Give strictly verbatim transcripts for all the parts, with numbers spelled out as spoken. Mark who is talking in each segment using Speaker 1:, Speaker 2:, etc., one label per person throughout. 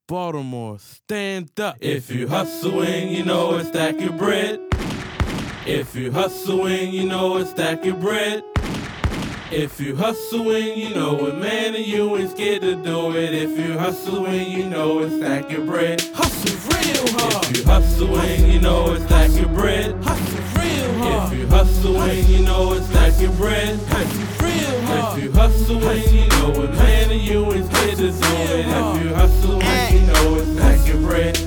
Speaker 1: Baltimore, stand up.
Speaker 2: If you hustling, you know it's stack your bread. If you hustling, you know it's stack your bread. If you hustling, you know it, man, and you ain't scared to do it. If you hustling, you know it's stack your bread.
Speaker 1: Hustle real hard.
Speaker 2: If you hustling, you know it's stack your bread.
Speaker 1: Hustle real hard.
Speaker 2: If you hustling, you know it's stack your bread.
Speaker 1: Hustle real hard.
Speaker 2: If you hustling, you know it, man, and you ain't scared to do it. If you hustling, you know it's stack your bread.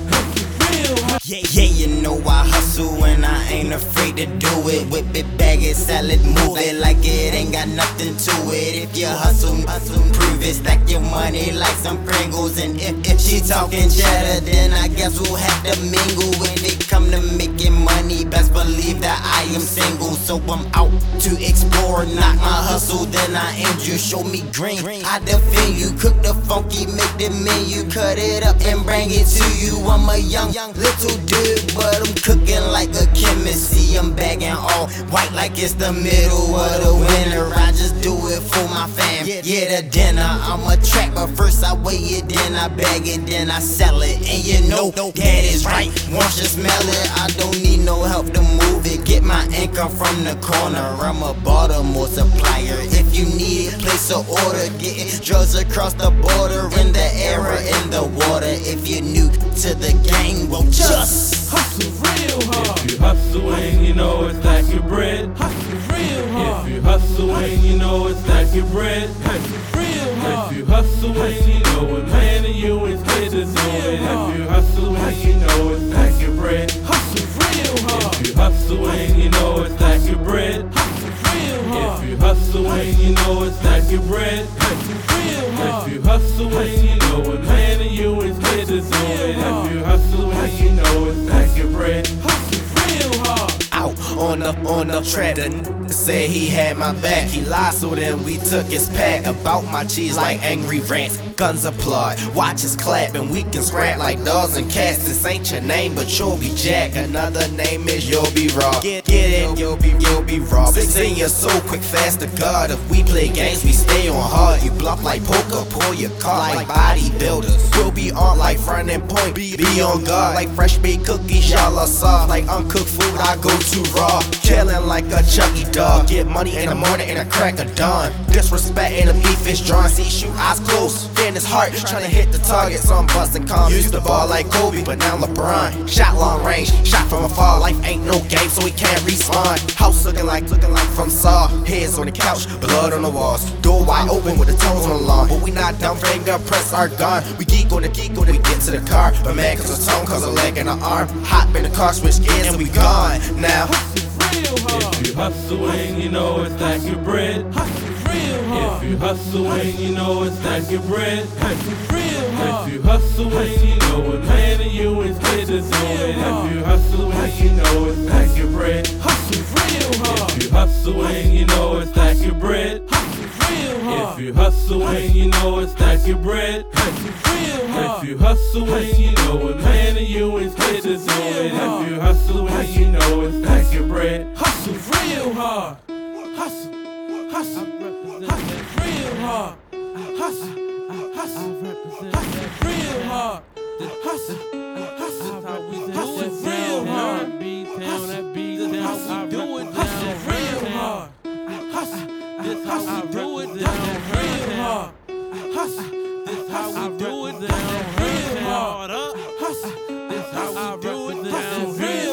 Speaker 3: Yeah, yeah, you know I hustle and I ain't afraid to do it. Whip it, bag it, sell it, move it like it ain't got nothing to it. If you hustle, hustle, prove it, stack your money like some Pringles. And if, if she talking cheddar, then I guess we'll have to mingle. When it come to making money, best believe that I am single. So I'm out to explore, not my hustle, then I end you. Show me green, I defend you. Cook the funky, make the menu, cut it up and bring it to you. I'm a young, young little dude, but I'm cooking like a chemist. See, I'm bagging all white like it's the middle of the winter. I just do it for my fam, yeah, the dinner. I'm a track, but first I weigh it, then I bag it, then I sell it. And you know that is right, once you smell it, I don't need no help to move it. Get my income from the corner, I'm a Baltimore supplier. If you need it, place an order. Getting drugs across the border, in the air or in the water. If you're new to the game, well, just
Speaker 1: hustle real hard.
Speaker 2: If you hustling, you know it's stack your bread.
Speaker 1: Hustle real hard.
Speaker 2: If you hustling, you know it's stack your bread.
Speaker 1: Hustle real hard.
Speaker 2: If you hustling, you know it, man, and you ain't scared to do it. If you hustling, you know it's stack your bread.
Speaker 1: Hustle real hard.
Speaker 2: If you hustling, you know it's stack your bread.
Speaker 1: Hustle real hard.
Speaker 2: If you hustling, you know it's stack your bread.
Speaker 1: Hustle real hard.
Speaker 2: If you hustling, you know it, man, and you ain't scared to do it. If you hustling, you know it's stack your bread.
Speaker 1: Hustle real hard.
Speaker 3: out on the on the track. The n said he had my back. He lied, so then we took his pack. About my cheese like angry rants. Guns applaud, watches clap, and we can scrap like dogs and cats. This ain't your name, but you'll be Jack. Another name is you'll be raw. Get, get it, you'll be you'll be raw. Sing your soul quick, fast to God. If we play games, we stay on hard. You bluff like poker, pull your card like bodybuilders. We'll be on like front and point. Be, be on guard like fresh baked cookies. Y'all are soft like uncooked food. I go too raw, killing like a Chucky dog. Get money in the morning and a crack of dawn. Disrespect and the beef is drawn. See, shoot eyes closed. In his heart, trying to hit the target. So I'm busting calm. Used to ball like Kobe, but now LeBron. Shot long range, shot from afar. Life ain't no game, so he can't respawn. House looking like, looking like from Saw. Heads on the couch, blood on the walls. Door wide open with the tones on the lawn. But we not dumb, fingerprints are gone. We geek on the geek when we get to the car. But man, cause a tone, cause a leg and an arm. Hop in the car, switch gears, and we gone now.
Speaker 2: If you hustling, you know it's stack your bread. If you hustling, you know it's stack your bread. If you hustling, you know it, man, and you ain't scared to do it. If you hustling, you know it's stack your bread. If you hustling, you know it's stack your bread. If you hustling, you know it's stack your bread. If you hustling, you know it, man, and you ain't scared to do it. If you hustling, you know it's stack your bread.
Speaker 1: Hustle real hard. Hustle, hustle, hustle real hard. Hustle, hustle, hustle real hard. Hustle, hustle, hustle real hard. Hustle, do it, hustle real hard. Hustle, this how we do it down real hard. Hustle, this how we do it down real hard. Hustle, this how we do it down real hard.